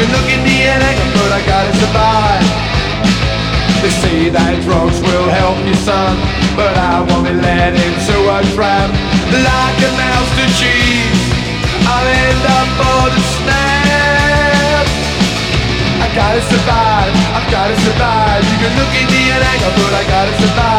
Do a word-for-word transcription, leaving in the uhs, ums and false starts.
can look in the anger, but I gotta survive. They say that drugs will help you, son, but I won't be led into a trap. Like a mouse to cheese, I'll end up for the snap. I gotta survive, I've gotta survive. You can look in the anger, but I gotta survive.